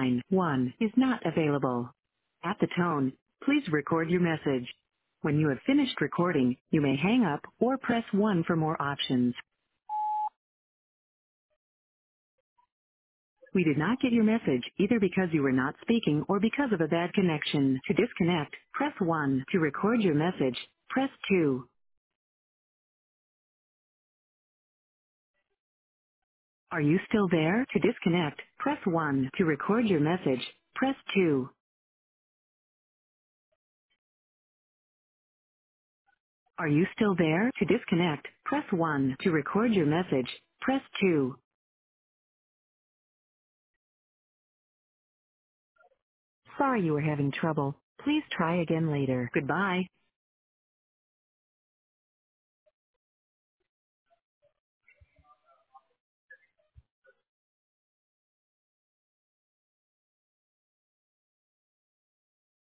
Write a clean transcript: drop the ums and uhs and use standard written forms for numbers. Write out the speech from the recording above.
line 1 is not available. At the tone, please record your message. When you have finished recording, you may hang up or press 1 for more options. We did not get your message either because you were not speaking or because of a bad connection. To disconnect, press 1. To record your message, press 2. Are you still there? To disconnect, press 1. To record your message, press 2. Are you still there? To disconnect, press 1. To record your message, press 2. Sorry you were having trouble. Please try again later. Goodbye.